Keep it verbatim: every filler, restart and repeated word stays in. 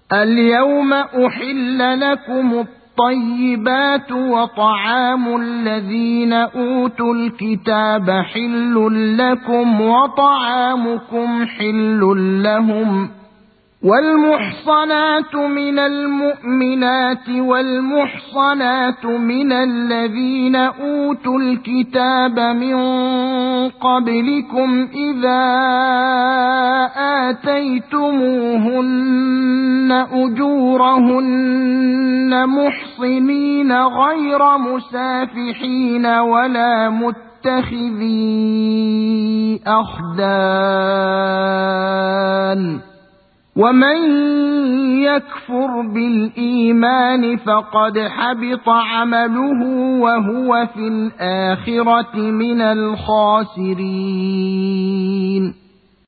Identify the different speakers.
Speaker 1: اليوم أحل لكم الطيبات وطعام الذين أوتوا الكتاب حل لكم وطعامكم حل لهم والمحصنات من المؤمنات والمحصنات من الذين أوتوا الكتاب من قبلكم إذا آتيتموهن أجورهن محصنين غير مسافحين ولا متخذي أخدان ومن يكفر بالإيمان فقد حبط عمله وهو في الآخرة من الخاسرين.